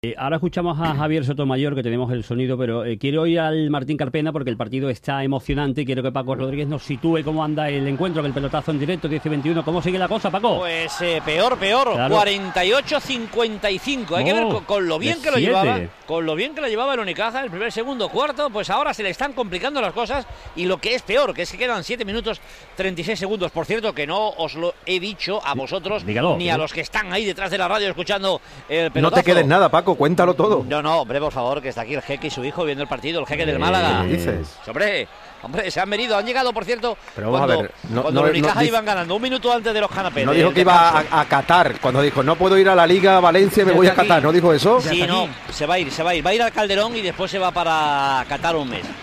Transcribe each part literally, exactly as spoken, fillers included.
Eh, ahora escuchamos a Javier Sotomayor, que tenemos el sonido, pero eh, quiero ir al Martín Carpena porque el partido está emocionante y quiero que Paco Rodríguez nos sitúe cómo anda el encuentro, que el pelotazo en directo, diez y veintiuno. ¿Cómo sigue la cosa, Paco? Pues eh, peor, peor, claro. cuarenta y ocho cincuenta y cinco. Hay oh, que ver con, con lo bien que lo llevaba, con lo bien que lo llevaba el Unicaja, el primer, segundo, cuarto, pues ahora se le están complicando las cosas y lo que es peor, que es que quedan siete minutos treinta y seis segundos. Por cierto, que no os lo he dicho a vosotros, Dígalo, ni a los que están ahí detrás de la radio escuchando el pelotazo. No te quedes nada, Paco, cuéntalo todo. No, no, hombre, por favor, que está aquí el jeque y su hijo viendo el partido, el jeque del Málaga. ¿Qué dices? Hombre, hombre, se han venido, han llegado, por cierto, Pero cuando, a ver, no, cuando no, los Unicaja no, iban ganando un minuto antes de los canapés. No dijo que iba a, a Qatar, cuando dijo, no puedo ir a la Liga Valencia, me voy a Qatar, ¿no dijo eso? Sí, no, se va a ir, se va a ir, va a ir al Calderón y después se va para Qatar un mes.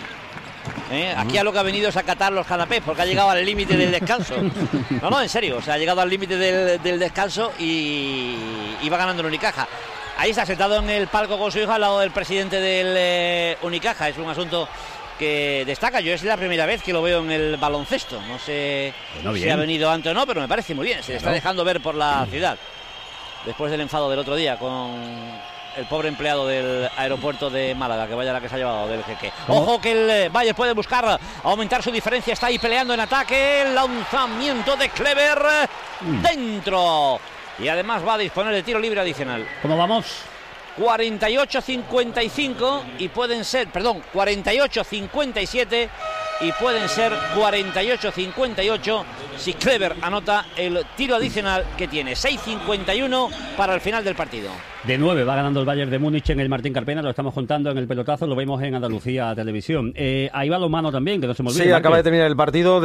¿Eh? Aquí a lo que ha venido es a catar los canapés, porque ha llegado al límite del descanso. No, no, en serio, o sea, ha llegado al límite del, del descanso y, y va ganando el Unicaja. Ahí está sentado en el palco con su hijo al lado del presidente del eh, Unicaja. Es un asunto que destaca. Yo es la primera vez que lo veo en el baloncesto. No sé bueno, si ha venido antes o no, pero me parece muy bien. Se le está dejando ver por la ciudad. Después del enfado del otro día con el pobre empleado del aeropuerto de Málaga, que vaya la que se ha llevado del jeque. Ojo que el eh, Bayern puede buscar aumentar su diferencia. Está ahí peleando en ataque. El lanzamiento de Kleber mm. dentro. Y además va a disponer de tiro libre adicional. ¿Cómo vamos? cuarenta y ocho cincuenta y cinco y pueden ser, perdón, cuarenta y ocho cincuenta y siete y pueden ser cuarenta y ocho cincuenta y ocho si Kleber anota el tiro adicional que tiene. seis cincuenta y uno para el final del partido. De nueve va ganando el Bayern de Múnich en el Martín Carpena, lo estamos contando en el pelotazo, lo vemos en Andalucía Televisión. Eh, ahí va Balonmano también, que no se me olvide. Sí, acaba de terminar el partido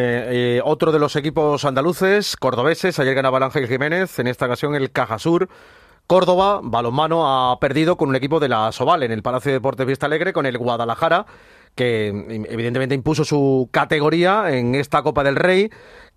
de eh, otro de los equipos andaluces, cordobeses. Ayer ganaba el Ángel Jiménez, en esta ocasión el Cajasur Córdoba. Balonmano ha perdido con un equipo de la Soval en el Palacio de Deportes Vista Alegre, con el Guadalajara, que evidentemente impuso su categoría en esta Copa del Rey,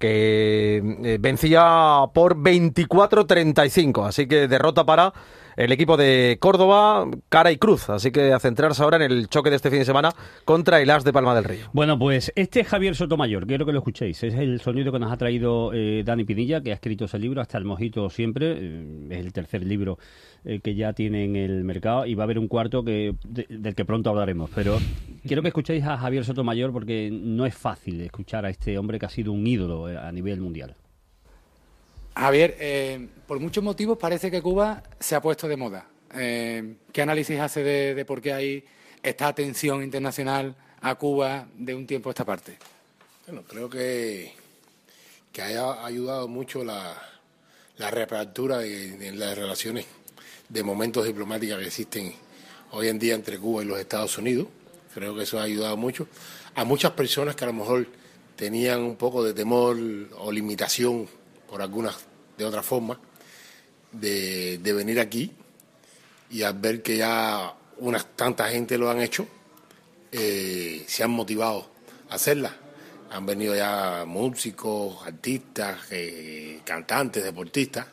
que vencía por veinticuatro treinta y cinco, así que derrota para el equipo de Córdoba, cara y cruz, así que a centrarse ahora en el choque de este fin de semana contra el As de Palma del Río. Bueno, pues este es Javier Sotomayor, quiero que lo escuchéis, es el sonido que nos ha traído eh, Dani Pinilla, que ha escrito ese libro, Hasta el Mojito Siempre, eh, es el tercer libro eh, que ya tiene en el mercado y va a haber un cuarto que de, del que pronto hablaremos, pero quiero que escuchéis a Javier Sotomayor porque no es fácil escuchar a este hombre que ha sido un ídolo a nivel mundial. Javier, eh, por muchos motivos parece que Cuba se ha puesto de moda. Eh, ¿Qué análisis hace de, de por qué hay esta atención internacional a Cuba de un tiempo a esta parte? Bueno, creo que, que haya ayudado mucho la, la reapertura de, de las relaciones de momentos diplomáticas que existen hoy en día entre Cuba y los Estados Unidos. Creo que eso ha ayudado mucho a muchas personas que a lo mejor tenían un poco de temor o limitación por algunas de otra forma, de, de venir aquí, y al ver que ya unas tanta gente lo han hecho, eh, se han motivado a hacerla. Han venido ya músicos, artistas, eh, cantantes, deportistas,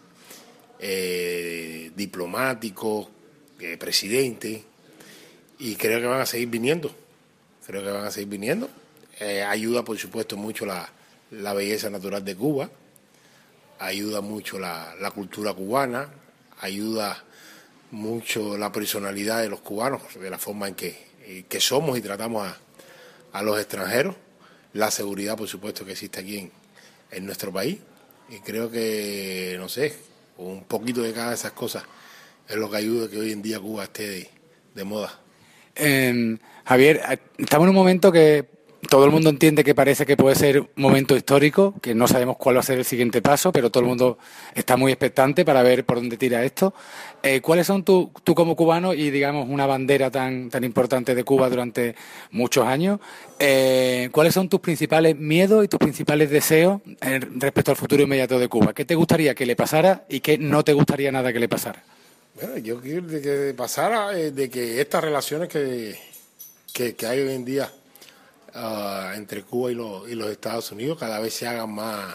eh, diplomáticos, eh, presidentes, y creo que van a seguir viniendo. Creo que van a seguir viniendo. Eh, ayuda, por supuesto, mucho la, la belleza natural de Cuba. Ayuda mucho la, la cultura cubana, ayuda mucho la personalidad de los cubanos, de la forma en que, que somos y tratamos a, a los extranjeros, la seguridad, por supuesto, que existe aquí en, en nuestro país. Y creo que, no sé, un poquito de cada de esas cosas es lo que ayuda a que hoy en día Cuba esté de, de moda. Eh, Javier, estamos en un momento que todo el mundo entiende que parece que puede ser un momento histórico, que no sabemos cuál va a ser el siguiente paso, pero todo el mundo está muy expectante para ver por dónde tira esto. Eh, ¿Cuáles son tú, tú como cubano y, digamos, una bandera tan, tan importante de Cuba durante muchos años, eh, cuáles son tus principales miedos y tus principales deseos eh, respecto al futuro inmediato de Cuba? ¿Qué te gustaría que le pasara y qué no te gustaría nada que le pasara? Bueno, yo quiero de que pasara, eh, de que estas relaciones que, que, que hay hoy en día Uh, entre Cuba y, lo, y los Estados Unidos cada vez se hagan más,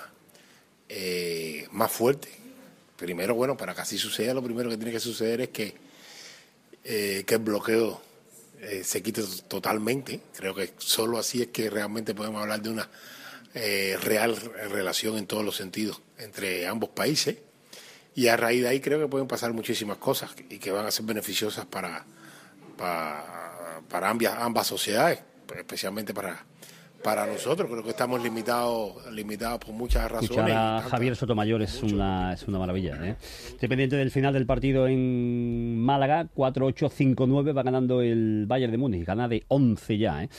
eh, más fuertes. Primero, bueno, para que así suceda, lo primero que tiene que suceder es que, eh, que el bloqueo eh, se quite totalmente. Creo que solo así es que realmente podemos hablar de una eh, real relación en todos los sentidos entre ambos países. y a raíz de ahí creo que pueden pasar muchísimas cosas y que van a ser beneficiosas para, para, para ambas, ambas sociedades, especialmente para, para nosotros. Creo que estamos limitados limitados por muchas razones. Escuchar a Javier Sotomayor es una, es una maravilla, ¿eh? Estoy pendiente del final del partido en Málaga, cuatro ocho cinco nueve, va ganando el Bayern de Múnich, gana de once ya, ¿eh?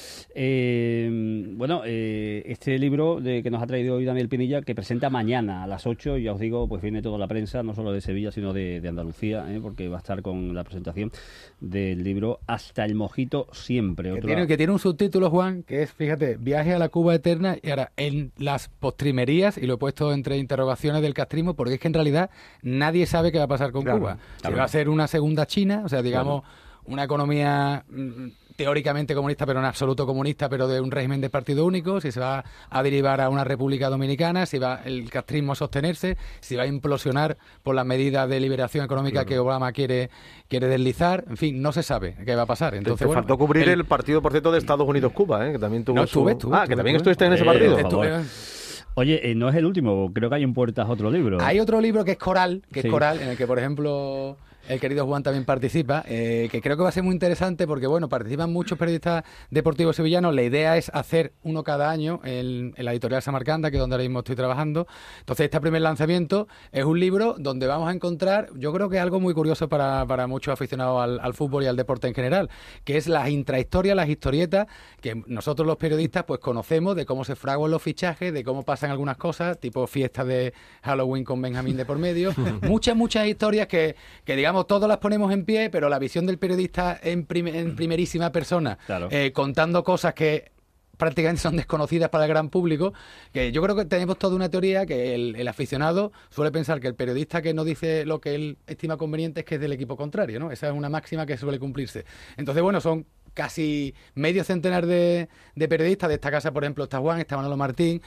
Eh, bueno, eh, este libro de, que nos ha traído hoy Daniel Pinilla, que presenta mañana a las ocho, ya os digo, pues viene toda la prensa, no solo de Sevilla, sino de, de Andalucía, ¿eh? Porque va a estar con la presentación del libro Hasta el mojito siempre. Que Otra... tiene, que tiene un subtítulo, Juan, que es, fíjate, Viaje a la Cuba eterna, y ahora en las postrimerías, y lo he puesto entre interrogaciones del castrismo, porque es que en realidad nadie sabe qué va a pasar con Claro, Cuba. claro. Si va a ser una segunda China, o sea, digamos, Claro. una economía mm, teóricamente comunista, pero en absoluto comunista, pero de un régimen de partido único, si se va a derivar a una república dominicana, si va el castrismo a sostenerse, si va a implosionar por las medidas de liberación económica Claro. que Obama quiere quiere deslizar, en fin, no se sabe qué va a pasar. Entonces, Te bueno, faltó cubrir el, el- partido, por cierto, de Estados Unidos-Cuba, ¿eh? Que también tuvo No, su... estuve, estuve, Ah, estuve, que también estuve. estuviste en ese Eh, partido. por favor. Estuve- Oye, eh, no es el último, creo que hay en puertas otro libro. Hay otro libro que es Coral, que Sí. es Coral, en el que, por ejemplo, el querido Juan también participa, eh, que creo que va a ser muy interesante porque, bueno, participan muchos periodistas deportivos sevillanos. La idea es hacer uno cada año en, en la editorial Samarcanda, que es donde ahora mismo estoy trabajando. Entonces, este primer lanzamiento es un libro donde vamos a encontrar, yo creo que es algo muy curioso para, para muchos aficionados al, al fútbol y al deporte en general, que es las intrahistorias, las historietas que nosotros los periodistas pues conocemos de cómo se fraguan los fichajes, de cómo pasan algunas cosas, tipo fiesta de Halloween con Benjamín de por medio. muchas, muchas historias que, que digamos, todos las ponemos en pie, pero la visión del periodista en, prim- en primerísima persona, Claro. eh, contando cosas que prácticamente son desconocidas para el gran público, que yo creo que tenemos toda una teoría que el, el aficionado suele pensar que el periodista que no dice lo que él estima conveniente es que es del equipo contrario, ¿no? Esa es una máxima que suele cumplirse. Entonces, bueno, son casi medio centenar de, de periodistas. De esta casa, por ejemplo, está Juan, está Manolo Martín.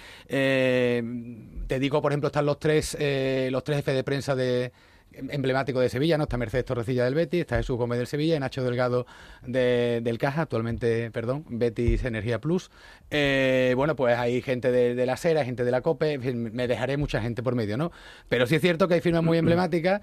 Eh, te digo, por ejemplo, están los tres, eh, los tres jefes de prensa de emblemático de Sevilla, ¿no? Está Mercedes Torrecilla del Betis, está Jesús Gómez del Sevilla y Nacho Delgado de, del Caja, actualmente, perdón, Betis Energía Plus. Eh, bueno, pues hay gente de, de la Sera, gente de la COPE, en fin, me dejaré mucha gente por medio, ¿no? Pero sí es cierto que hay firmas muy emblemáticas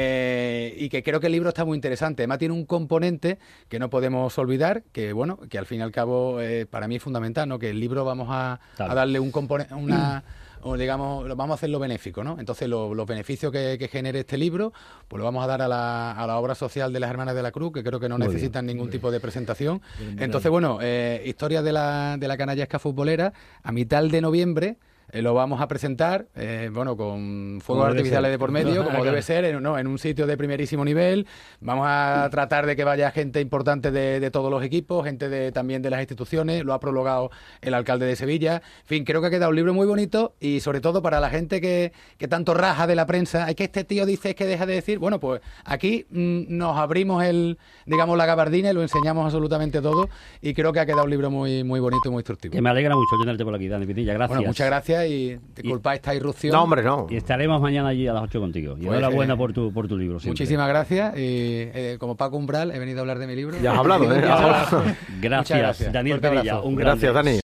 eh, y que creo que el libro está muy interesante. Además tiene un componente que no podemos olvidar, que bueno, que al fin y al cabo eh, para mí es fundamental, ¿no? Que el libro vamos a, Claro. a darle un componente, una... o digamos, lo vamos a hacer lo benéfico, ¿no? Entonces, lo- los beneficios que, que genere este libro, pues lo vamos a dar a la, a la obra social de las Hermanas de la Cruz, que creo que no Muy necesitan ningún tipo de presentación. Entonces, bueno, eh, historia de la, de la canallesca futbolera, a mitad de noviembre eh, lo vamos a presentar, eh, bueno, con fuegos Como debe artificiales ser. de por medio, como Claro. debe ser, en, ¿no? en un sitio de primerísimo nivel. Vamos a tratar de que vaya gente importante de, de todos los equipos, gente de, también de las instituciones. Lo ha prologado el alcalde de Sevilla. En fin, creo que ha quedado un libro muy bonito y sobre todo para la gente que, que tanto raja de la prensa. Es que este tío dice que deja de decir. Bueno, pues aquí mm, nos abrimos el, digamos, la gabardina y lo enseñamos absolutamente todo. Y creo que ha quedado un libro muy, muy bonito y muy instructivo. Que me alegra mucho tenerte por aquí, Dani Pinilla. Gracias. Bueno, muchas gracias y disculpa esta irrupción. No, hombre, no. Y estaremos mañana allí a las ocho contigo. Y Pues, enhorabuena eh, por tu, por tu libro. siempre. Muchísimas gracias. Y eh, como Paco Umbral, he venido a hablar de mi libro. Ya has hablado, ¿eh? Muchas Gracias, gracias. Daniel Fuerte Pinilla. abrazo. Un Gracias, grande. Dani.